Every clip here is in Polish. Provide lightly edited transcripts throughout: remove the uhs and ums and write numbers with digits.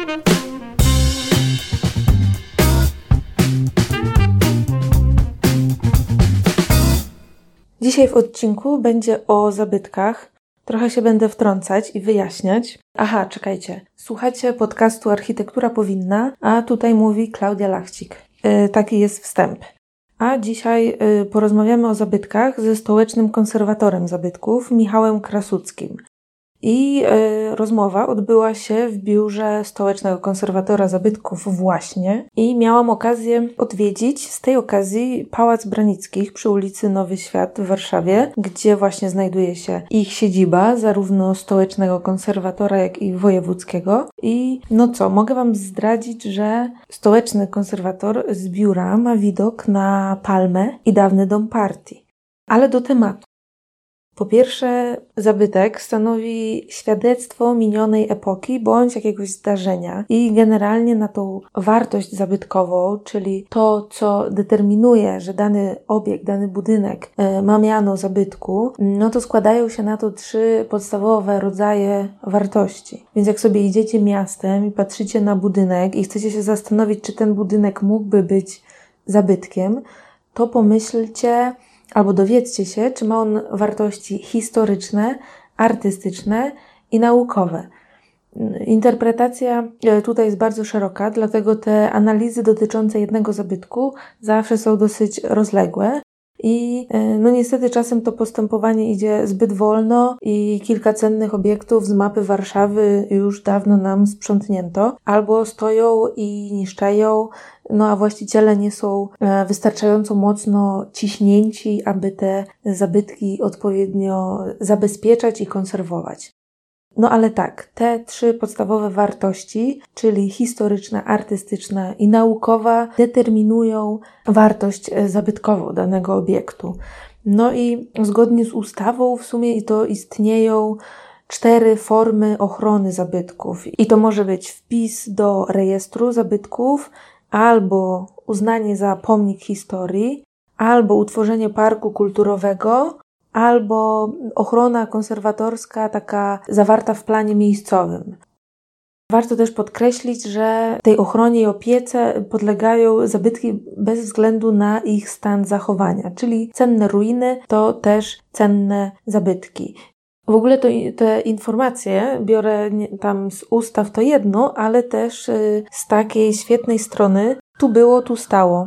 Dzisiaj w odcinku będzie o zabytkach. Trochę się będę wtrącać i wyjaśniać. Aha, czekajcie. Słuchacie podcastu Architektura Powinna, a tutaj mówi Klaudia Lachcik. Taki jest wstęp. A dzisiaj porozmawiamy o zabytkach ze stołecznym konserwatorem zabytków, Michałem Krasuckim. I rozmowa odbyła się w biurze stołecznego konserwatora zabytków właśnie i miałam okazję odwiedzić z tej okazji Pałac Branickich przy ulicy Nowy Świat w Warszawie, gdzie właśnie znajduje się ich siedziba, zarówno stołecznego konserwatora, jak i wojewódzkiego. I mogę Wam zdradzić, że stołeczny konserwator z biura ma widok na Palmę i dawny dom partii. Ale do tematu. Po pierwsze, zabytek stanowi świadectwo minionej epoki bądź jakiegoś zdarzenia i generalnie na tą wartość zabytkową, czyli to, co determinuje, że dany obiekt, dany budynek ma miano zabytku, to składają się na to 3 podstawowe rodzaje wartości. Więc jak sobie idziecie miastem i patrzycie na budynek i chcecie się zastanowić, czy ten budynek mógłby być zabytkiem, to pomyślcie albo dowiedzcie się, czy ma on wartości historyczne, artystyczne i naukowe. Interpretacja tutaj jest bardzo szeroka, dlatego te analizy dotyczące jednego zabytku zawsze są dosyć rozległe i niestety czasem to postępowanie idzie zbyt wolno i kilka cennych obiektów z mapy Warszawy już dawno nam sprzątnięto, albo stoją i niszczeją, a właściciele nie są wystarczająco mocno ciśnięci, aby te zabytki odpowiednio zabezpieczać i konserwować. Ale tak, te 3 podstawowe wartości, czyli historyczna, artystyczna i naukowa, determinują wartość zabytkową danego obiektu. I zgodnie z ustawą w sumie to istnieją 4 formy ochrony zabytków. I to może być wpis do rejestru zabytków, albo uznanie za pomnik historii, albo utworzenie parku kulturowego, albo ochrona konserwatorska taka zawarta w planie miejscowym. Warto też podkreślić, że tej ochronie i opiece podlegają zabytki bez względu na ich stan zachowania, czyli cenne ruiny to też cenne zabytki. W ogóle te informacje biorę tam z ustaw to jedno, ale też z takiej świetnej strony Tu było, tu stało.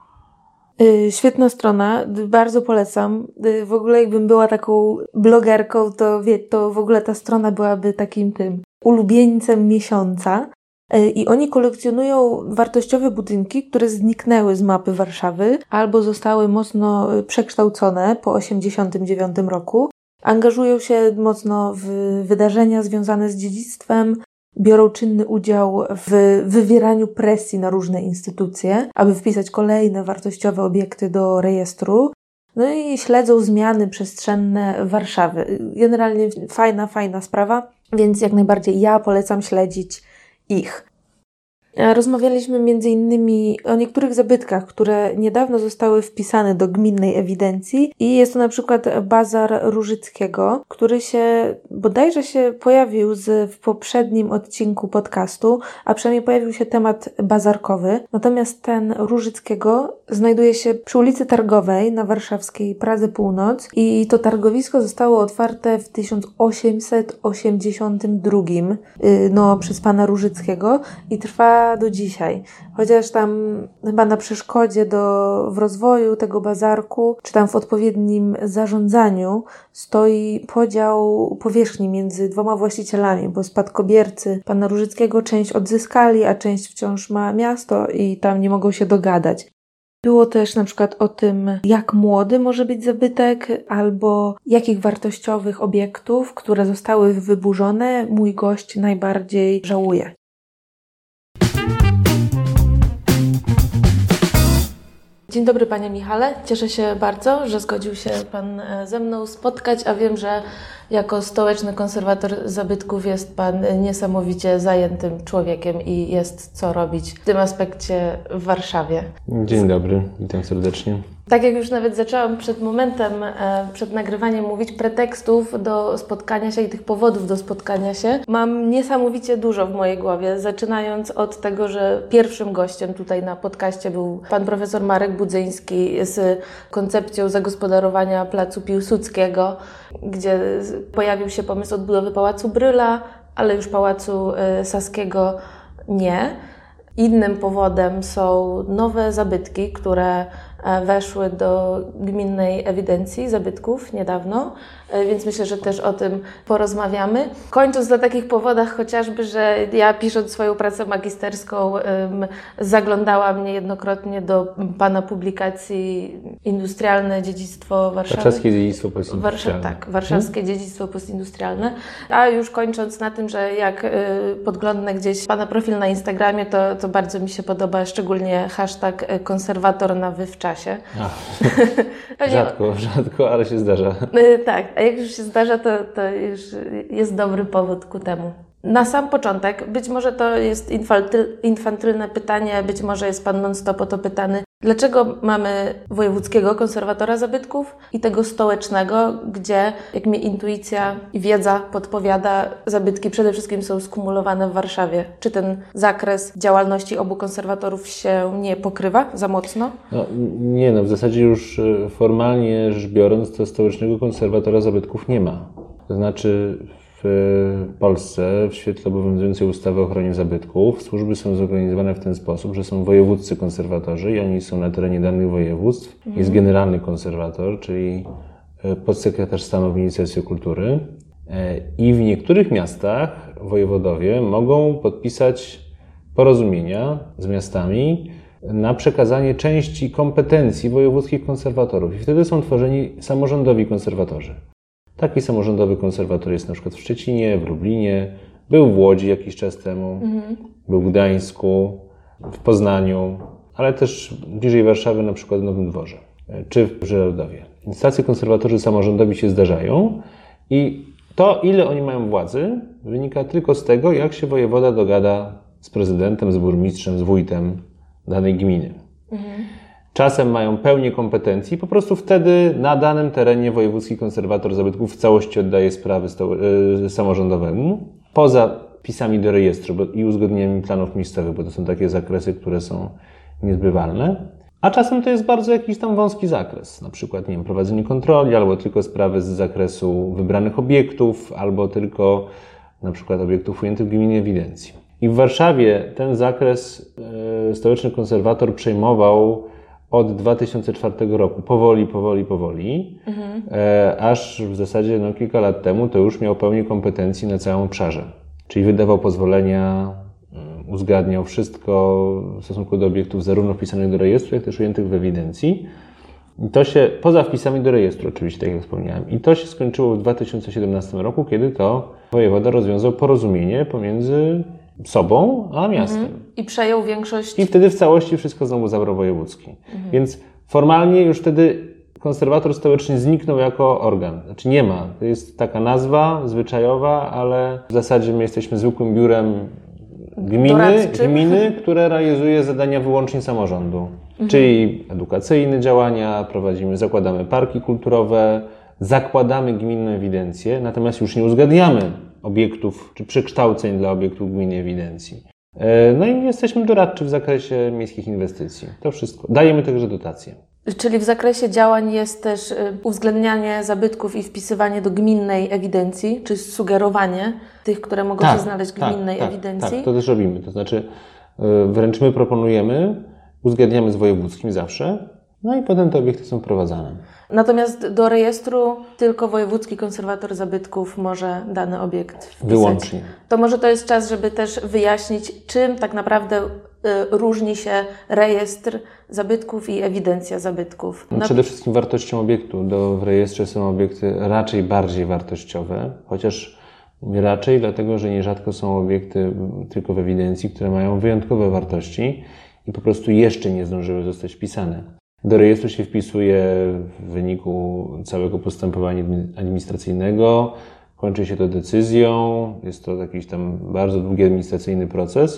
Świetna strona, bardzo polecam. W ogóle jakbym była taką blogerką, to w ogóle ta strona byłaby takim ulubieńcem miesiąca. I oni kolekcjonują wartościowe budynki, które zniknęły z mapy Warszawy albo zostały mocno przekształcone po 1989 roku. Angażują się mocno w wydarzenia związane z dziedzictwem, biorą czynny udział w wywieraniu presji na różne instytucje, aby wpisać kolejne wartościowe obiekty do rejestru. I śledzą zmiany przestrzenne Warszawy. Generalnie fajna sprawa, więc jak najbardziej ja polecam śledzić ich. Rozmawialiśmy m.in. o niektórych zabytkach, które niedawno zostały wpisane do gminnej ewidencji i jest to na przykład Bazar Różyckiego, który bodajże się pojawił w poprzednim odcinku podcastu, a przynajmniej pojawił się temat bazarkowy. Natomiast ten Różyckiego znajduje się przy ulicy Targowej na warszawskiej Pradze Północ i to targowisko zostało otwarte w 1882 przez pana Różyckiego i trwa do dzisiaj. Chociaż tam chyba na przeszkodzie w rozwoju tego bazarku, czy tam w odpowiednim zarządzaniu stoi podział powierzchni między 2 właścicielami, bo spadkobiercy pana Różyckiego część odzyskali, a część wciąż ma miasto i tam nie mogą się dogadać. Było też na przykład o tym, jak młody może być zabytek, albo jakich wartościowych obiektów, które zostały wyburzone, mój gość najbardziej żałuje. Dzień dobry Panie Michale, cieszę się bardzo, że zgodził się Pan ze mną spotkać, a wiem, że jako stołeczny konserwator zabytków jest Pan niesamowicie zajętym człowiekiem i jest co robić w tym aspekcie w Warszawie. Dzień dobry, witam serdecznie. Tak jak już nawet zaczęłam przed momentem, przed nagrywaniem mówić, pretekstów do spotkania się i tych powodów do spotkania się mam niesamowicie dużo w mojej głowie, zaczynając od tego, że pierwszym gościem tutaj na podcaście był pan profesor Marek Budzyński z koncepcją zagospodarowania Placu Piłsudskiego, gdzie pojawił się pomysł odbudowy Pałacu Bryla, ale już Pałacu Saskiego nie. Innym powodem są nowe zabytki, które weszły do gminnej ewidencji zabytków niedawno, więc myślę, że też o tym porozmawiamy. Kończąc na takich powodach chociażby, że ja pisząc swoją pracę magisterską zaglądałam niejednokrotnie do pana publikacji Industrialne dziedzictwo Warszawy. Warszawskie dziedzictwo postindustrialne. Tak, warszawskie dziedzictwo postindustrialne. A już kończąc na tym, że jak podglądnę gdzieś pana profil na Instagramie, to bardzo mi się podoba, szczególnie hashtag konserwator na w czasie. Rzadko, ale się zdarza. Tak, a jak już się zdarza, to już jest dobry powód ku temu. Na sam początek, być może to jest infantylne pytanie, być może jest pan non-stop o to pytany. Dlaczego mamy wojewódzkiego konserwatora zabytków i tego stołecznego, gdzie, jak mi intuicja i wiedza podpowiada, zabytki przede wszystkim są skumulowane w Warszawie? Czy ten zakres działalności obu konserwatorów się nie pokrywa za mocno? W zasadzie już formalnie rzecz biorąc, to stołecznego konserwatora zabytków nie ma. To znaczy w Polsce, w świetle obowiązującej ustawy o ochronie zabytków, służby są zorganizowane w ten sposób, że są wojewódzcy konserwatorzy i oni są na terenie danych województw. Jest generalny konserwator, czyli podsekretarz stanu w Ministerstwie Kultury. I w niektórych miastach wojewodowie mogą podpisać porozumienia z miastami na przekazanie części kompetencji wojewódzkich konserwatorów. I wtedy są tworzeni samorządowi konserwatorzy. Taki samorządowy konserwator jest na przykład w Szczecinie, w Lublinie, był w Łodzi jakiś czas temu, był w Gdańsku, w Poznaniu, ale też bliżej Warszawy, na przykład w Nowym Dworze, czy w Żyrardowie. Więc tacy konserwatorzy samorządowi się zdarzają i to, ile oni mają władzy, wynika tylko z tego, jak się wojewoda dogada z prezydentem, z burmistrzem, z wójtem danej gminy. Czasem mają pełnię kompetencji, po prostu wtedy na danym terenie wojewódzki konserwator zabytków w całości oddaje sprawy samorządowemu, poza wpisami do rejestru i uzgodnieniami planów miejscowych, bo to są takie zakresy, które są niezbywalne. A czasem to jest bardzo jakiś tam wąski zakres, na przykład, prowadzenie kontroli, albo tylko sprawy z zakresu wybranych obiektów, albo tylko na przykład obiektów ujętych w gminnej ewidencji. I w Warszawie ten zakres stołeczny konserwator przejmował od 2004 roku, powoli, aż w zasadzie kilka lat temu to już miał pełnię kompetencji na całym obszarze. Czyli wydawał pozwolenia, uzgadniał wszystko w stosunku do obiektów zarówno wpisanych do rejestru, jak też ujętych w ewidencji. I to się, poza wpisami do rejestru oczywiście, tak jak wspomniałem, i to się skończyło w 2017 roku, kiedy to wojewoda rozwiązał porozumienie pomiędzy sobą a miastem. I przejął większość. I wtedy w całości wszystko znowu zabrał wojewódzki. Więc formalnie już wtedy konserwator stołeczny zniknął jako organ. Znaczy nie ma. To jest taka nazwa zwyczajowa, ale w zasadzie my jesteśmy zwykłym biurem gminy, które realizuje zadania wyłącznie samorządu. Czyli edukacyjne działania, zakładamy parki kulturowe, zakładamy gminną ewidencję, natomiast już nie uzgadniamy obiektów czy przekształceń dla obiektów gminnej ewidencji. No i jesteśmy doradczy w zakresie miejskich inwestycji. To wszystko. Dajemy także dotacje. Czyli w zakresie działań jest też uwzględnianie zabytków i wpisywanie do gminnej ewidencji, czy sugerowanie tych, które mogą się znaleźć w gminnej ewidencji? Tak, to też robimy. To znaczy wręcz my proponujemy, uzgadniamy z wojewódzkim zawsze, no i potem te obiekty są wprowadzane. Natomiast do rejestru tylko wojewódzki konserwator zabytków może dany obiekt wpisać. Wyłącznie. To może to jest czas, żeby też wyjaśnić, czym tak naprawdę różni się rejestr zabytków i ewidencja zabytków. Przede wszystkim wartością obiektu. W rejestrze są obiekty raczej bardziej wartościowe, chociaż raczej dlatego, że nierzadko są obiekty tylko w ewidencji, które mają wyjątkowe wartości i po prostu jeszcze nie zdążyły zostać wpisane. Do rejestru się wpisuje w wyniku całego postępowania administracyjnego, kończy się to decyzją, jest to jakiś tam bardzo długi administracyjny proces,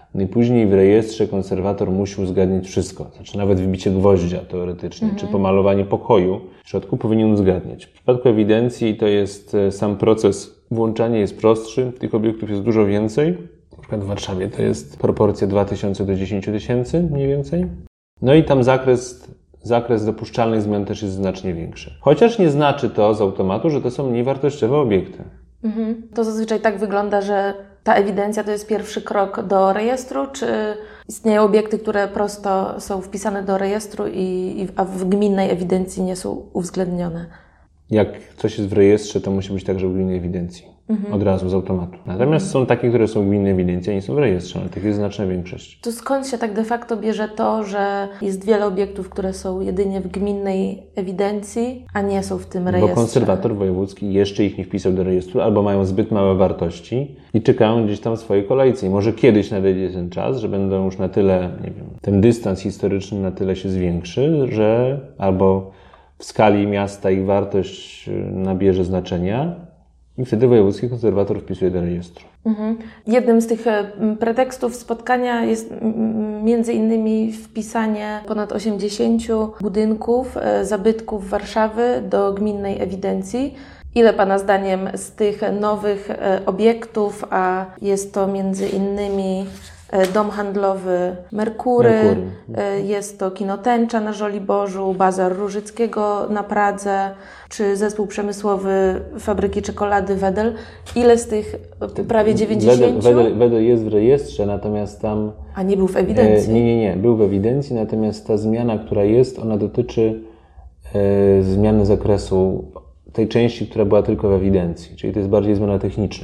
No i później w rejestrze konserwator musi uzgadniać wszystko. Znaczy nawet wybicie gwoździa teoretycznie, czy pomalowanie pokoju w środku powinien uzgadniać. W przypadku ewidencji to jest sam proces włączania jest prostszy, tych obiektów jest dużo więcej. Na przykład w Warszawie to jest proporcja 2000 do 10 000 mniej więcej. No i tam zakres dopuszczalnych zmian też jest znacznie większy. Chociaż nie znaczy to z automatu, że to są mniej wartościowe obiekty. To zazwyczaj tak wygląda, że ta ewidencja to jest pierwszy krok do rejestru, czy istnieją obiekty, które prosto są wpisane do rejestru, a w gminnej ewidencji nie są uwzględnione? Jak coś jest w rejestrze, to musi być także w gminnej ewidencji. Od razu, z automatu. Natomiast są takie, które są w gminnej ewidencji, a nie są w rejestrze, ale tych jest znaczna większość. To skąd się tak de facto bierze to, że jest wiele obiektów, które są jedynie w gminnej ewidencji, a nie są w tym rejestrze? Bo konserwator wojewódzki jeszcze ich nie wpisał do rejestru, albo mają zbyt małe wartości i czekają gdzieś tam w swojej kolejce. I może kiedyś nadejdzie ten czas, że będą już na tyle, nie wiem, ten dystans historyczny na tyle się zwiększy, że albo w skali miasta ich wartość nabierze znaczenia, i wtedy wojewódzki konserwator wpisuje do rejestru. Jednym z tych pretekstów spotkania jest między innymi wpisanie ponad 80 budynków, zabytków Warszawy do gminnej ewidencji. Ile Pana zdaniem z tych nowych obiektów, a jest to między innymi dom handlowy Merkury, jest to kino Tęcza na Żoliborzu, bazar Różyckiego na Pradze, czy zespół przemysłowy fabryki czekolady Wedel. Ile z tych prawie 90? Wedel jest w rejestrze, natomiast tam... A nie był w ewidencji? Nie. Był w ewidencji, natomiast ta zmiana, która jest, ona dotyczy zmiany zakresu tej części, która była tylko w ewidencji, czyli to jest bardziej zmiana techniczna.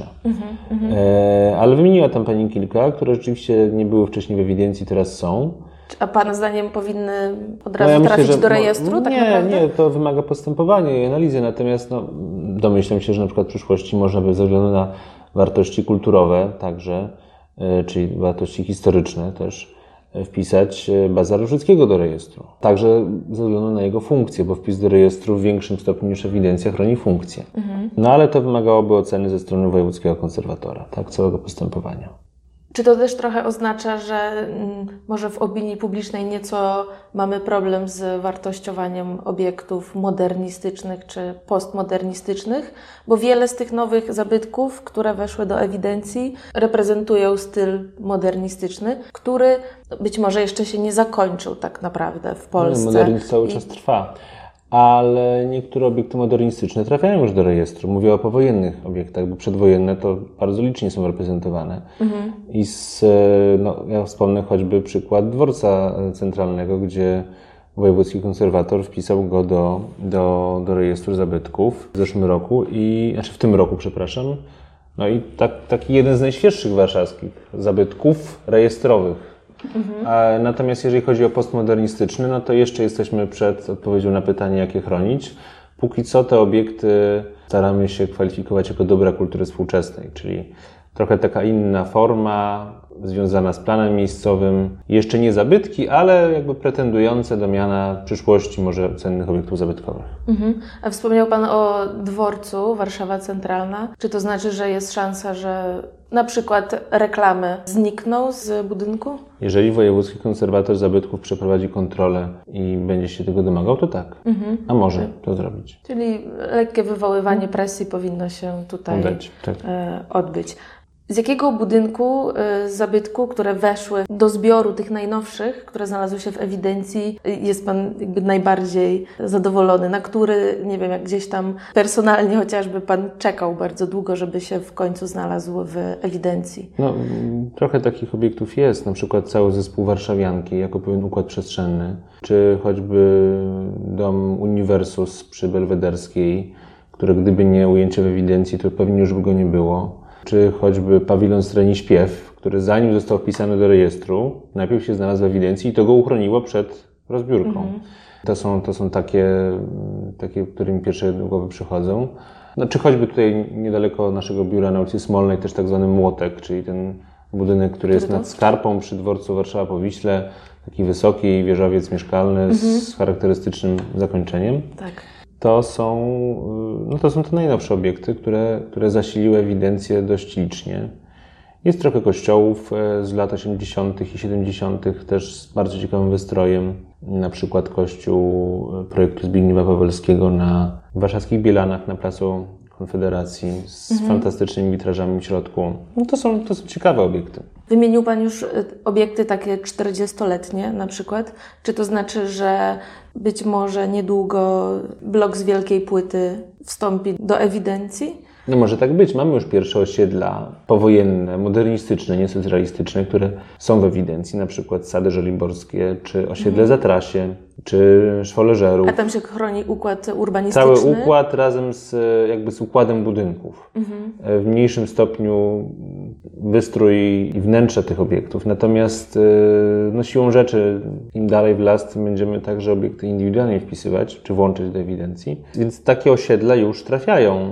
Ale wymieniła tam Pani kilka, które rzeczywiście nie były wcześniej w ewidencji, teraz są. A Pana zdaniem powinny od razu trafić do rejestru? Tak naprawdę? Nie, to wymaga postępowania i analizy, natomiast domyślam się, że na przykład w przyszłości można by ze względu na wartości kulturowe także, czyli wartości historyczne też, wpisać bazar Różyckiego do rejestru. Także ze względu na jego funkcję, bo wpis do rejestru w większym stopniu niż ewidencja chroni funkcję. No ale to wymagałoby oceny ze strony wojewódzkiego konserwatora, tak, całego postępowania. Czy to też trochę oznacza, że może w opinii publicznej nieco mamy problem z wartościowaniem obiektów modernistycznych czy postmodernistycznych? Bo wiele z tych nowych zabytków, które weszły do ewidencji, reprezentują styl modernistyczny, który być może jeszcze się nie zakończył tak naprawdę w Polsce. Modernizm cały czas trwa. Ale niektóre obiekty modernistyczne trafiają już do rejestru. Mówię o powojennych obiektach, bo przedwojenne to bardzo licznie są reprezentowane. I ja wspomnę choćby przykład dworca centralnego, gdzie wojewódzki konserwator wpisał go do rejestru zabytków w zeszłym roku, w tym roku, przepraszam. No i taki jeden z najświeższych warszawskich zabytków rejestrowych. Natomiast jeżeli chodzi o postmodernistyczny, no to jeszcze jesteśmy przed odpowiedzią na pytanie, jak je chronić. Póki co te obiekty staramy się kwalifikować jako dobra kultury współczesnej, czyli trochę taka inna forma, związana z planem miejscowym. Jeszcze nie zabytki, ale jakby pretendujące do miana w przyszłości może cennych obiektów zabytkowych. A wspomniał Pan o dworcu Warszawa Centralna. Czy to znaczy, że jest szansa, że na przykład reklamy znikną z budynku? Jeżeli wojewódzki konserwator zabytków przeprowadzi kontrolę i będzie się tego domagał, to tak. A może to zrobić. Czyli lekkie wywoływanie presji powinno się tutaj odbyć. Z jakiego budynku, zabytku, które weszły do zbioru tych najnowszych, które znalazły się w ewidencji, jest Pan jakby najbardziej zadowolony? Na który, nie wiem, jak gdzieś tam personalnie chociażby Pan czekał bardzo długo, żeby się w końcu znalazł w ewidencji? Trochę takich obiektów jest, na przykład cały zespół Warszawianki jako pewien układ przestrzenny, czy choćby dom Uniwersus przy Belwederskiej, który gdyby nie ujęcie w ewidencji, to pewnie już by go nie było. Czy choćby pawilon Streni Śpiew, który zanim został wpisany do rejestru, najpierw się znalazł w ewidencji i to go uchroniło przed rozbiórką. To są takie, które mi pierwsze do głowy przychodzą. Czy choćby tutaj niedaleko naszego biura na ulicy Smolnej też tak zwany Młotek, czyli ten budynek, który jest nad Skarpą przy dworcu Warszawa-Powiśle, taki wysoki wieżowiec mieszkalny z charakterystycznym zakończeniem. Tak. To są te najnowsze obiekty, które zasiliły ewidencję dość licznie. Jest trochę kościołów z lat 80. i 70. też z bardzo ciekawym wystrojem. Na przykład kościół projektu Zbigniewa Wawelskiego na warszawskich Bielanach na Placu Konfederacji z fantastycznymi witrażami w środku. No to są ciekawe obiekty. Wymienił Pan już obiekty takie 40-letnie na przykład. Czy to znaczy, że być może niedługo blok z wielkiej płyty wstąpi do ewidencji? No może tak być. Mamy już pierwsze osiedla powojenne, modernistyczne, niesocjalistyczne, które są w ewidencji. Na przykład Sady Żoliborskie, czy osiedle Zatrasie, czy Szwoleżerów. A tam się chroni układ urbanistyczny? Cały układ razem z układem budynków. W mniejszym stopniu wystrój i wnętrze tych obiektów. Natomiast siłą rzeczy im dalej w las, tym będziemy także obiekty indywidualnie wpisywać, czy włączyć do ewidencji. Więc takie osiedla już trafiają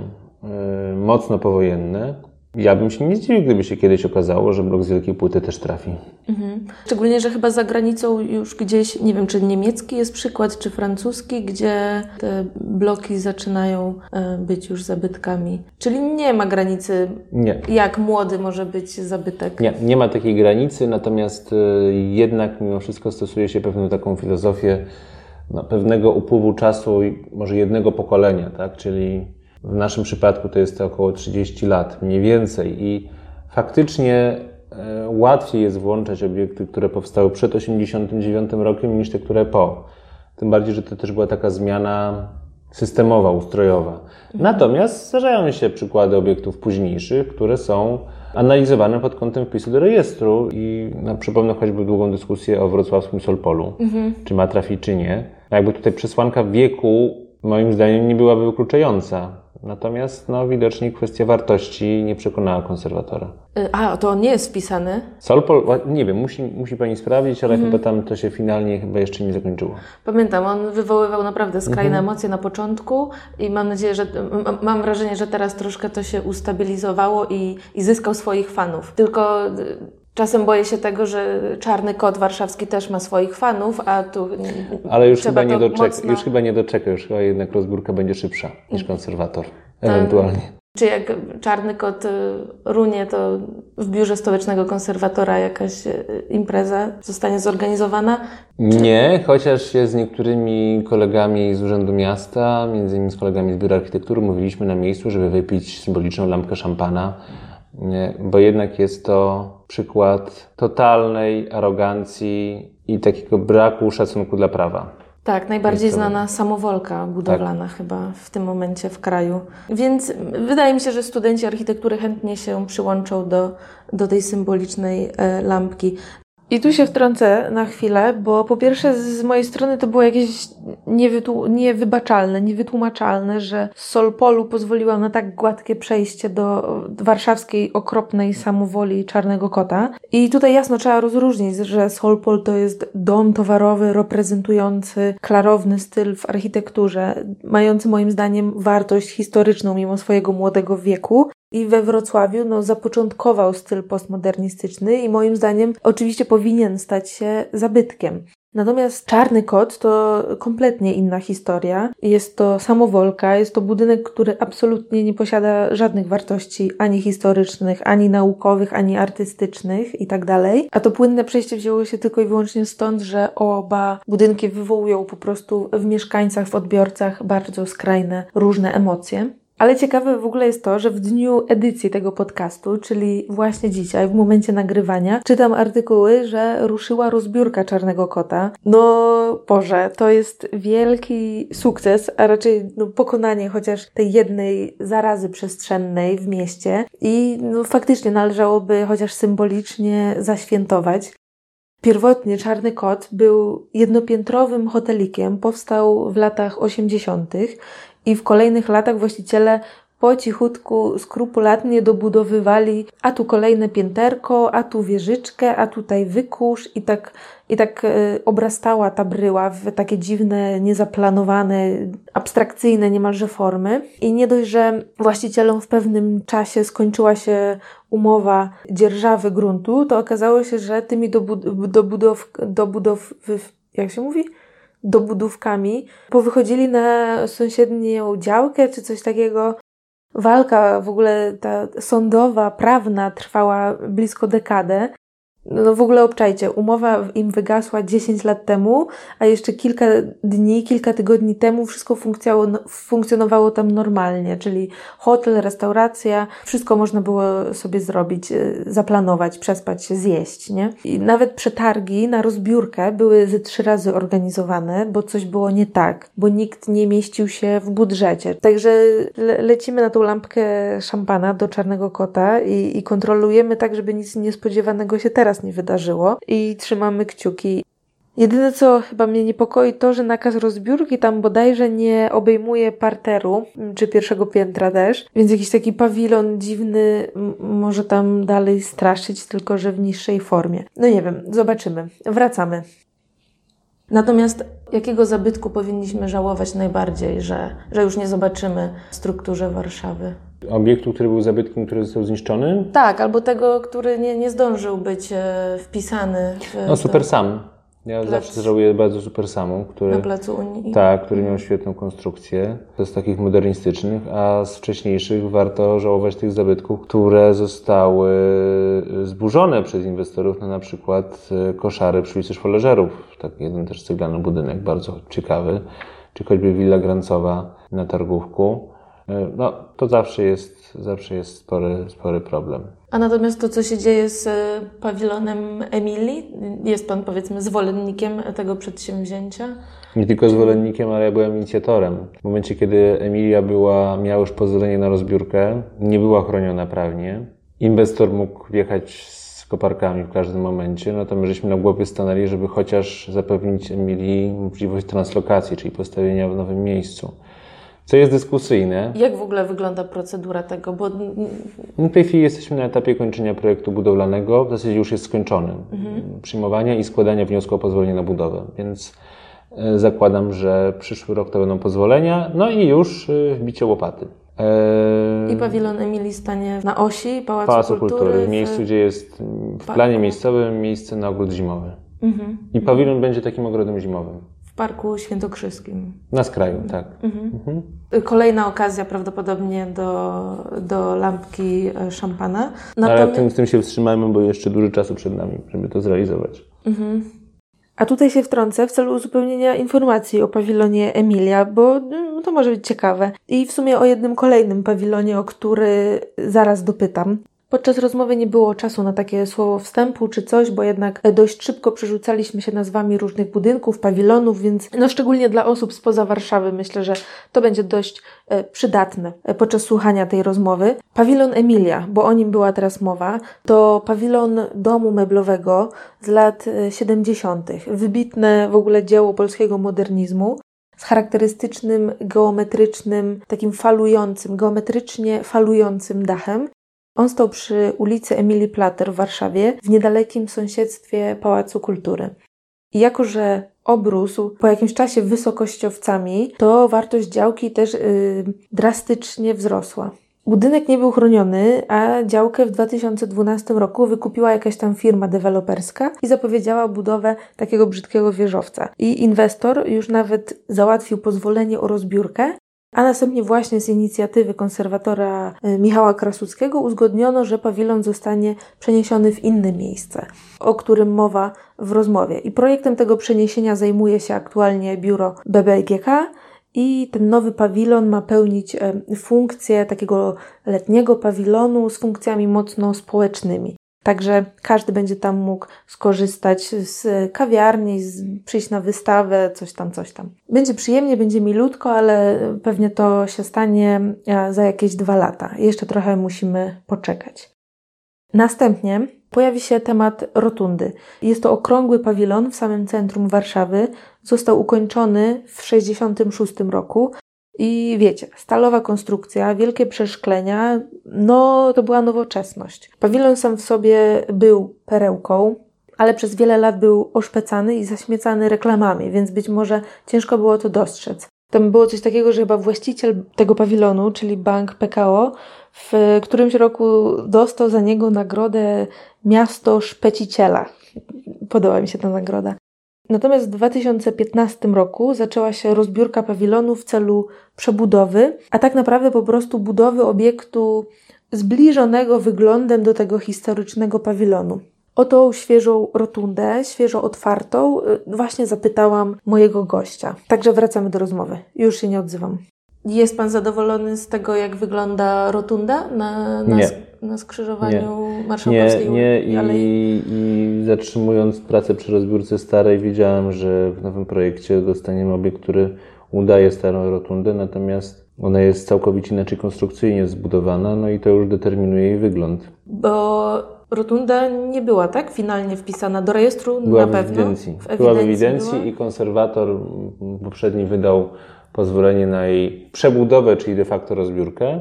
mocno powojenne. Ja bym się nie zdziwił, gdyby się kiedyś okazało, że blok z wielkiej płyty też trafi. Szczególnie, że chyba za granicą już gdzieś, nie wiem, czy niemiecki jest przykład, czy francuski, gdzie te bloki zaczynają być już zabytkami. Czyli nie ma granicy, jak młody może być zabytek. Nie ma takiej granicy, natomiast jednak mimo wszystko stosuje się pewną taką filozofię pewnego upływu czasu, może jednego pokolenia, tak? Czyli w naszym przypadku to jest to około 30 lat, mniej więcej. I faktycznie łatwiej jest włączać obiekty, które powstały przed 1989 rokiem, niż te, które po. Tym bardziej, że to też była taka zmiana systemowa, ustrojowa. Natomiast zdarzają się przykłady obiektów późniejszych, które są analizowane pod kątem wpisu do rejestru. I przypomnę choćby długą dyskusję o wrocławskim Solpolu, czy ma trafić, czy nie. Jakby tutaj przesłanka wieku moim zdaniem nie byłaby wykluczająca. Natomiast widocznie kwestia wartości nie przekonała konserwatora. A, to on nie jest wpisany? Solpol, nie wiem, musi Pani sprawdzić, ale chyba tam to się finalnie jeszcze nie zakończyło. Pamiętam, on wywoływał naprawdę skrajne emocje na początku i mam nadzieję, że mam wrażenie, że teraz troszkę to się ustabilizowało i zyskał swoich fanów. Tylko czasem boję się tego, że Czarny Kot warszawski też ma swoich fanów, a tu ale już chyba nie doczeka, już chyba jednak rozbiórka będzie szybsza niż konserwator, ewentualnie. Czy jak Czarny Kot runie, to w biurze stołecznego konserwatora jakaś impreza zostanie zorganizowana? Nie, chociaż się z niektórymi kolegami z Urzędu Miasta, między innymi z kolegami z Biura Architektury, mówiliśmy na miejscu, żeby wypić symboliczną lampkę szampana, bo jednak jest to przykład totalnej arogancji i takiego braku szacunku dla prawa. Tak, najbardziej znana samowolka budowlana chyba w tym momencie w kraju. Więc wydaje mi się, że studenci architektury chętnie się przyłączą do tej symbolicznej lampki. I tu się wtrącę na chwilę, bo po pierwsze z mojej strony to było jakieś niewybaczalne, niewytłumaczalne, że z Solpolu pozwoliłam na tak gładkie przejście do warszawskiej okropnej samowoli Czarnego Kota. I tutaj jasno trzeba rozróżnić, że Solpol to jest dom towarowy reprezentujący klarowny styl w architekturze, mający moim zdaniem wartość historyczną mimo swojego młodego wieku. I we Wrocławiu zapoczątkował styl postmodernistyczny i moim zdaniem oczywiście powinien stać się zabytkiem. Natomiast Czarny Kot to kompletnie inna historia. Jest to samowolka, jest to budynek, który absolutnie nie posiada żadnych wartości ani historycznych, ani naukowych, ani artystycznych i tak dalej. A to płynne przejście wzięło się tylko i wyłącznie stąd, że oba budynki wywołują po prostu w mieszkańcach, w odbiorcach bardzo skrajne, różne emocje. Ale ciekawe w ogóle jest to, że w dniu edycji tego podcastu, czyli właśnie dzisiaj, w momencie nagrywania, czytam artykuły, że ruszyła rozbiórka Czarnego Kota. No Boże, to jest wielki sukces, a raczej pokonanie chociaż tej jednej zarazy przestrzennej w mieście i faktycznie należałoby chociaż symbolicznie zaświętować. Pierwotnie Czarny Kot był jednopiętrowym hotelikiem, powstał w latach 80. i w kolejnych latach właściciele po cichutku, skrupulatnie dobudowywali a tu kolejne pięterko, a tu wieżyczkę, a tutaj wykurz i tak obrastała ta bryła w takie dziwne, niezaplanowane, abstrakcyjne niemalże formy. I nie dość, że właścicielom w pewnym czasie skończyła się umowa dzierżawy gruntu, to okazało się, że tymi dobudówkami powychodzili na sąsiednią działkę czy coś takiego. walka w ogóle ta sądowa, prawna trwała blisko dekadę. No w ogóle obczajcie, umowa im wygasła 10 lat temu, a jeszcze kilka tygodni temu wszystko funkcjonowało tam normalnie, czyli hotel, restauracja, wszystko można było sobie zrobić, zaplanować, przespać się, zjeść, nie? I nawet przetargi na rozbiórkę były ze 3 razy organizowane, bo coś było nie tak, bo nikt nie mieścił się w budżecie. Także lecimy na tą lampkę szampana do Czarnego Kota i kontrolujemy tak, żeby nic niespodziewanego się teraz nie wydarzyło i trzymamy kciuki. Jedyne, co chyba mnie niepokoi, to, że nakaz rozbiórki tam bodajże nie obejmuje parteru, czy pierwszego piętra też, więc jakiś taki pawilon dziwny może tam dalej straszyć, tylko że w niższej formie. No nie wiem, zobaczymy. Wracamy. Natomiast jakiego zabytku powinniśmy żałować najbardziej, że już nie zobaczymy w strukturze Warszawy? Obiektu, który był zabytkiem, który został zniszczony? Tak, albo tego, który nie zdążył być wpisany w... Super Sam. Ja zawsze żałuję bardzo Super Samu, który... Na Placu Unii. Tak, który miał świetną konstrukcję. To z takich modernistycznych, a z wcześniejszych warto żałować tych zabytków, które zostały zburzone przez inwestorów, na przykład koszary przy ulicy Szwoleżerów. Tak, jeden też ceglany budynek, bardzo ciekawy. Czy choćby Willa Grancowa na Targówku. No, to zawsze jest spory problem. A natomiast to, co się dzieje z pawilonem Emilii, jest Pan, powiedzmy, zwolennikiem tego przedsięwzięcia? Nie tylko zwolennikiem, ale ja byłem inicjatorem. W momencie, kiedy Emilia miała już pozwolenie na rozbiórkę, nie była chroniona prawnie. Inwestor mógł wjechać z koparkami w każdym momencie, no to my żeśmy na głowie stanęli, żeby chociaż zapewnić Emilii możliwość translokacji, czyli postawienia w nowym miejscu. Co jest dyskusyjne. Jak w ogóle wygląda procedura tego? Bo... W tej chwili jesteśmy na etapie kończenia projektu budowlanego. W zasadzie już jest skończony. Przyjmowania i składania wniosku o pozwolenie na budowę. Więc zakładam, że przyszły rok to będą pozwolenia. No i już wbicie łopaty. I pawilon Emilii stanie na osi Pałacu Kultury. W miejscu, gdzie jest w planie miejscowym miejsce na ogród zimowy. I pawilon będzie takim ogrodem zimowym. W Parku Świętokrzyskim. Na skraju, tak. Kolejna okazja prawdopodobnie do lampki szampana. Ale z tym się wstrzymajmy, bo jeszcze dużo czasu przed nami, żeby to zrealizować. A tutaj się wtrącę w celu uzupełnienia informacji o pawilonie Emilia, bo to może być ciekawe. I w sumie o jednym kolejnym pawilonie, o który zaraz dopytam. Podczas rozmowy nie było czasu na takie słowo wstępu czy coś, bo jednak dość szybko przerzucaliśmy się nazwami różnych budynków, pawilonów, więc szczególnie dla osób spoza Warszawy myślę, że to będzie dość przydatne podczas słuchania tej rozmowy. Pawilon Emilia, bo o nim była teraz mowa, to pawilon domu meblowego z lat 70. Wybitne w ogóle dzieło polskiego modernizmu z charakterystycznym, geometrycznym, takim geometrycznie falującym dachem. On stał przy ulicy Emilii Plater w Warszawie, w niedalekim sąsiedztwie Pałacu Kultury. I jako że obrósł po jakimś czasie wysokościowcami, to wartość działki też drastycznie wzrosła. Budynek nie był chroniony, a działkę w 2012 roku wykupiła jakaś tam firma deweloperska i zapowiedziała budowę takiego brzydkiego wieżowca. I inwestor już nawet załatwił pozwolenie o rozbiórkę, a następnie właśnie z inicjatywy konserwatora Michała Krasuckiego uzgodniono, że pawilon zostanie przeniesiony w inne miejsce, o którym mowa w rozmowie. I projektem tego przeniesienia zajmuje się aktualnie biuro BBGK i ten nowy pawilon ma pełnić funkcję takiego letniego pawilonu z funkcjami mocno społecznymi. Także każdy będzie tam mógł skorzystać z kawiarni, przyjść na wystawę, coś tam. Będzie przyjemnie, będzie milutko, ale pewnie to się stanie za jakieś 2 lata. Jeszcze trochę musimy poczekać. Następnie pojawi się temat rotundy. Jest to okrągły pawilon w samym centrum Warszawy. Został ukończony w 1966 roku. I wiecie, stalowa konstrukcja, wielkie przeszklenia, no to była nowoczesność. Pawilon sam w sobie był perełką, ale przez wiele lat był oszpecany i zaśmiecany reklamami, więc być może ciężko było to dostrzec. Tam było coś takiego, że chyba właściciel tego pawilonu, czyli bank PKO, w którymś roku dostał za niego nagrodę Miasto Szpeciciela. Podoba mi się ta nagroda. Natomiast w 2015 roku zaczęła się rozbiórka pawilonu w celu przebudowy, a tak naprawdę po prostu budowy obiektu zbliżonego wyglądem do tego historycznego pawilonu. O tą świeżą rotundę, świeżo otwartą, właśnie zapytałam mojego gościa. Także wracamy do rozmowy. Już się nie odzywam. Jest Pan zadowolony z tego, jak wygląda rotunda na skrzyżowaniu Marszałkowskiej? Nie. I zatrzymując pracę przy rozbiórce starej, wiedziałem, że w nowym projekcie dostaniemy obiekt, który udaje starą rotundę, natomiast ona jest całkowicie inaczej konstrukcyjnie zbudowana, no i to już determinuje jej wygląd. Bo rotunda nie była, tak? Finalnie wpisana do rejestru była na pewno? Była w ewidencji i konserwator poprzedni wydał pozwolenie na jej przebudowę, czyli de facto rozbiórkę.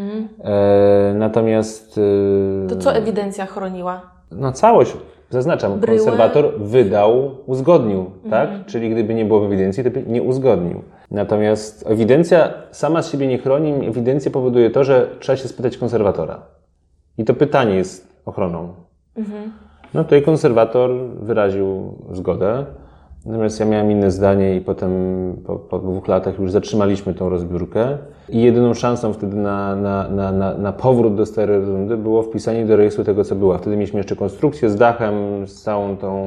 Natomiast... To co ewidencja chroniła? No całość, zaznaczam, konserwator wydał, uzgodnił, tak? Czyli gdyby nie było w ewidencji, to by nie uzgodnił. Natomiast ewidencja sama z siebie nie chroni, ewidencja powoduje to, że trzeba się spytać konserwatora. I to pytanie jest ochroną. No tutaj konserwator wyraził zgodę. Natomiast ja miałem inne zdanie i potem po 2 latach już zatrzymaliśmy tą rozbiórkę. I jedyną szansą wtedy na powrót do starej rotundy było wpisanie do rejestru tego, co było. Wtedy mieliśmy jeszcze konstrukcję z dachem, z całą tą,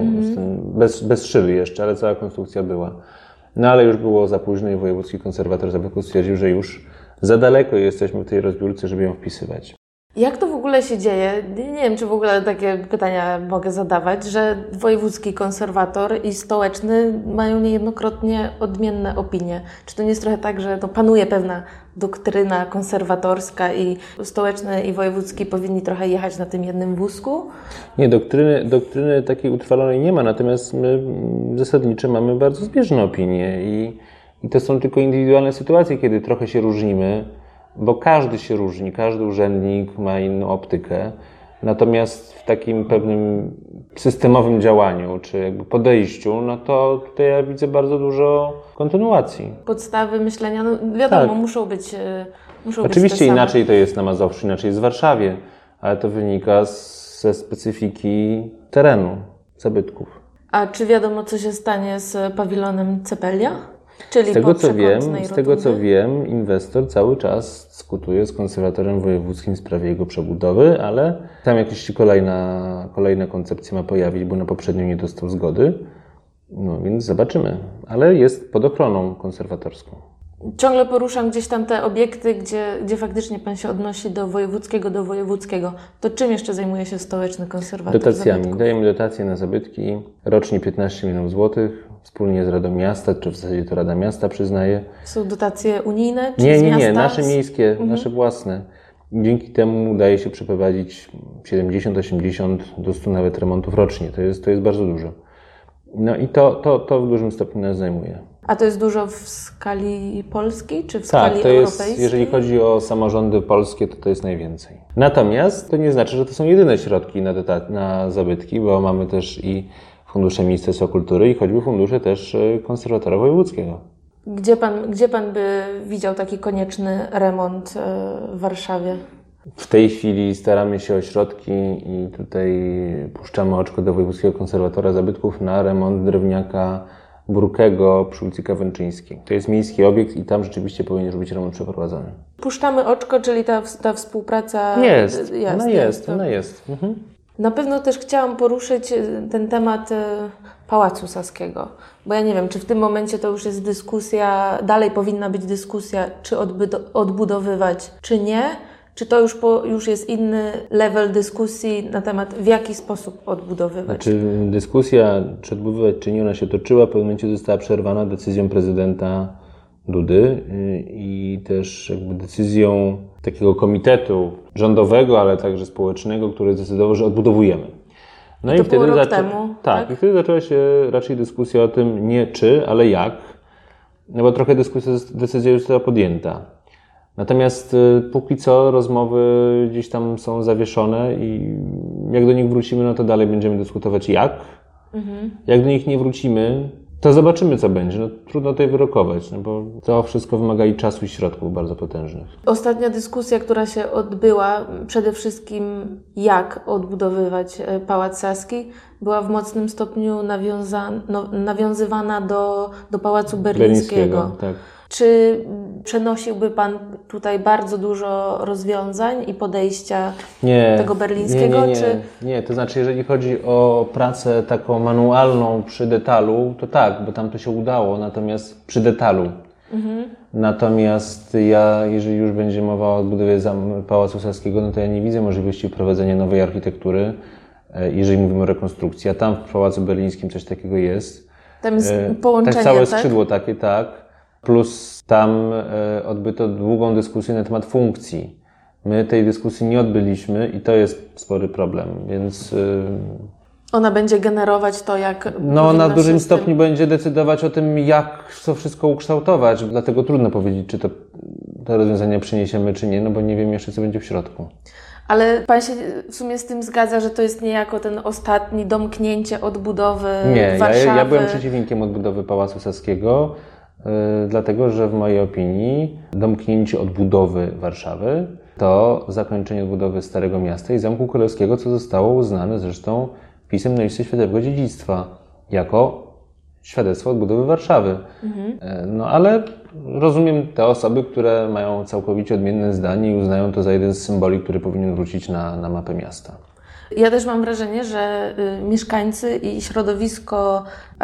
bez szyby jeszcze, ale cała konstrukcja była. No ale już było za późno i wojewódzki konserwator zabytków stwierdził, że już za daleko jesteśmy w tej rozbiórce, żeby ją wpisywać. Jak to w ogóle się dzieje? Nie wiem, czy w ogóle takie pytania mogę zadawać, że wojewódzki konserwator i stołeczny mają niejednokrotnie odmienne opinie. Czy to nie jest trochę tak, że panuje pewna doktryna konserwatorska i stołeczny i wojewódzki powinni trochę jechać na tym jednym wózku? Nie, doktryny takiej utrwalonej nie ma, natomiast my zasadniczo mamy bardzo zbieżne opinie i to są tylko indywidualne sytuacje, kiedy trochę się różnimy. Bo każdy się różni, każdy urzędnik ma inną optykę. Natomiast w takim pewnym systemowym działaniu, czy jakby podejściu, no to tutaj ja widzę bardzo dużo kontynuacji. Podstawy myślenia, no wiadomo, tak. muszą być Oczywiście inaczej to jest na Mazowszu, inaczej jest w Warszawie, ale to wynika ze specyfiki terenu, zabytków. A czy wiadomo, co się stanie z pawilonem Cepelia? Czyli z tego co wiem, inwestor cały czas dyskutuje z konserwatorem wojewódzkim w sprawie jego przebudowy, ale tam jakaś się kolejna koncepcja ma pojawić, bo na poprzednią nie dostał zgody. No więc zobaczymy, ale jest pod ochroną konserwatorską. Ciągle poruszam gdzieś tam te obiekty, gdzie faktycznie Pan się odnosi do wojewódzkiego. To czym jeszcze zajmuje się stołeczny konserwator Dotacjami. zabytków? Dajemy dotacje na zabytki, rocznie 15 milionów złotych, wspólnie z Radą Miasta, czy w zasadzie to Rada Miasta przyznaje. Są dotacje unijne? Czy Nie, nasze miejskie, nasze własne. Dzięki temu udaje się przeprowadzić 70, 80 do 100 nawet remontów rocznie. To jest bardzo dużo. No i to w dużym stopniu nas zajmuje. A to jest dużo w skali polskiej, czy w skali europejskiej? Jest, jeżeli chodzi o samorządy polskie, to jest najwięcej. Natomiast to nie znaczy, że to są jedyne środki na zabytki, bo mamy też i fundusze Ministerstwa Kultury i choćby fundusze też konserwatora wojewódzkiego. Gdzie pan by widział taki konieczny remont w Warszawie? W tej chwili staramy się o środki i tutaj puszczamy oczko do Wojewódzkiego Konserwatora Zabytków na remont drewniaka Burkego przy ulicy Kawęczyńskiej. To jest miejski obiekt i tam rzeczywiście powinien już być remont przeprowadzony. Puszczamy oczko, czyli ta współpraca Ona jest. Mhm. Na pewno też chciałam poruszyć ten temat Pałacu Saskiego, bo ja nie wiem, czy w tym momencie to już jest dyskusja, dalej powinna być dyskusja, czy odbudowywać, czy nie. Czy to już jest inny level dyskusji na temat, w jaki sposób odbudowywać? Znaczy, dyskusja, czy odbudowywać, czy nie, ona się toczyła, w pewnym momencie została przerwana decyzją prezydenta Dudy i też jakby decyzją takiego komitetu rządowego, ale także społecznego, który zdecydował, że odbudowujemy. No i wtedy było rok temu, tak? I wtedy zaczęła się raczej dyskusja o tym nie czy, ale jak. No bo trochę decyzja już została podjęta. Natomiast póki co rozmowy gdzieś tam są zawieszone i jak do nich wrócimy, no to dalej będziemy dyskutować jak. Jak do nich nie wrócimy, To zobaczymy, co będzie. No, trudno tutaj wyrokować, no bo to wszystko wymaga i czasu, i środków bardzo potężnych. Ostatnia dyskusja, która się odbyła, przede wszystkim jak odbudowywać Pałac Saski, była w mocnym stopniu nawiązywana do Pałacu Berlińskiego. Tak. Czy przenosiłby Pan tutaj bardzo dużo rozwiązań i podejścia tego berlińskiego? Nie, to znaczy jeżeli chodzi o pracę taką manualną przy detalu, to tak, bo tam to się udało, natomiast przy detalu. Natomiast jeżeli już będzie mowa o odbudowie Pałacu Saskiego, no to ja nie widzę możliwości wprowadzenia nowej architektury, jeżeli mówimy o rekonstrukcji, a tam w Pałacu Berlińskim coś takiego jest. Tam jest połączenie, tak? Całe skrzydło takie, tak. Plus tam odbyto długą dyskusję na temat funkcji. My tej dyskusji nie odbyliśmy i to jest spory problem, więc... Ona będzie generować to, jak... No, na dużym stopniu będzie decydować o tym, jak to wszystko ukształtować. Dlatego trudno powiedzieć, czy te rozwiązania przyniesiemy, czy nie, no bo nie wiem jeszcze, co będzie w środku. Ale Pan się w sumie z tym zgadza, że to jest niejako ten ostatni domknięcie odbudowy Warszawy? Nie, ja byłem przeciwnikiem odbudowy Pałacu Saskiego, dlatego że w mojej opinii domknięcie odbudowy Warszawy to zakończenie odbudowy Starego Miasta i Zamku Królewskiego, co zostało uznane zresztą wpisem na listę Światowego Dziedzictwa jako świadectwo odbudowy Warszawy. No ale rozumiem te osoby, które mają całkowicie odmienne zdanie i uznają to za jeden z symboli, który powinien wrócić na mapę miasta. Ja też mam wrażenie, że mieszkańcy i środowisko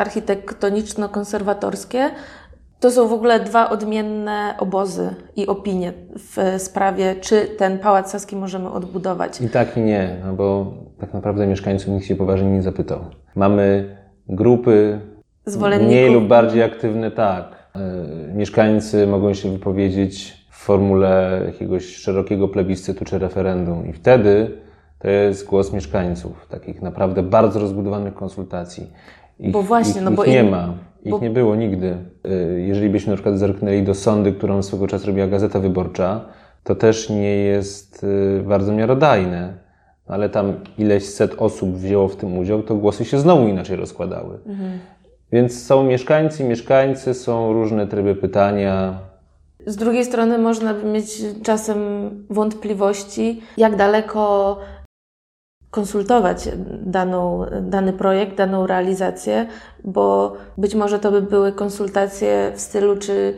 architektoniczno-konserwatorskie to są w ogóle dwa odmienne obozy i opinie w sprawie, czy ten Pałac Saski możemy odbudować. I tak i nie, no bo tak naprawdę mieszkańców nikt się poważnie nie zapytał. Mamy grupy mniej lub bardziej aktywne, tak. Mieszkańcy mogą się wypowiedzieć w formule jakiegoś szerokiego plebiscytu czy referendum i wtedy to jest głos mieszkańców, takich naprawdę bardzo rozbudowanych konsultacji. Ich nie ma. Ich nie było nigdy. Jeżeli byśmy na przykład zerknęli do sondy, którą swego czasu robiła Gazeta Wyborcza, to też nie jest bardzo miarodajne. Ale tam ileś set osób wzięło w tym udział, to głosy się znowu inaczej rozkładały. Więc są mieszkańcy, są różne tryby pytania. Z drugiej strony można by mieć czasem wątpliwości, jak daleko konsultować dany projekt, daną realizację, bo być może to by były konsultacje w stylu,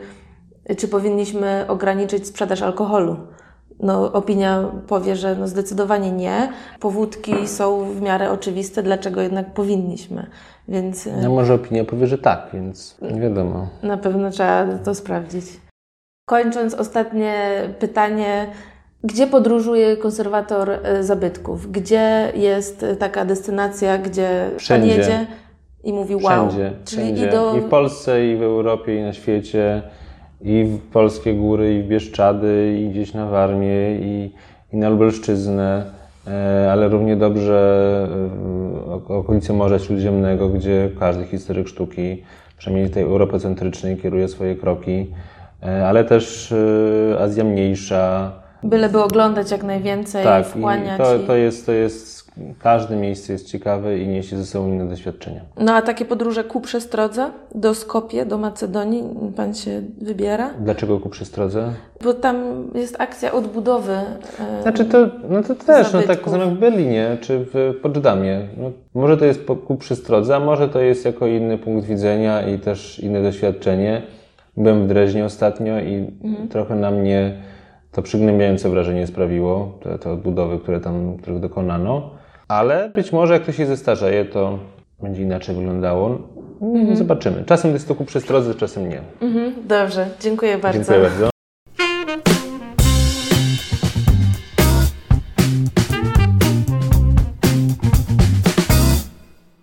czy powinniśmy ograniczyć sprzedaż alkoholu. No, opinia powie, że no zdecydowanie nie. Powódki są w miarę oczywiste, dlaczego jednak powinniśmy. Więc no może opinia powie, że tak, więc nie wiadomo. Na pewno trzeba to sprawdzić. Kończąc, ostatnie pytanie. Gdzie podróżuje konserwator zabytków? Gdzie jest taka destynacja, gdzie Pan jedzie i mówi wow? Wszędzie. I w Polsce, i w Europie, i na świecie. I w polskie góry, i w Bieszczady, i gdzieś na Warmię, i na Lubelszczyznę, ale równie dobrze okolice Morza Śródziemnego, gdzie każdy historyk sztuki, przynajmniej tej europocentrycznej, kieruje swoje kroki, ale też Azja Mniejsza. Byleby oglądać jak najwięcej, tak, wchłaniać. To jest, każde miejsce jest ciekawe i niesie ze sobą inne doświadczenia. No a takie podróże ku przestrodze, do Skopie, do Macedonii, Pan się wybiera? Dlaczego ku przestrodze? Bo tam jest akcja odbudowy Znaczy to też, tak samo w Berlinie, czy w Poczdamie. No, może to jest ku przestrodze, a może to jest jako inny punkt widzenia i też inne doświadczenie. Byłem w Dreźnie ostatnio i trochę na mnie to przygnębiające wrażenie sprawiło, te odbudowy, których dokonano. Ale być może jak to się zestarzeje, to będzie inaczej wyglądało. Zobaczymy. Czasem jest to ku przestrodze, czasem nie. Dobrze, dziękuję bardzo. Dziękuję bardzo.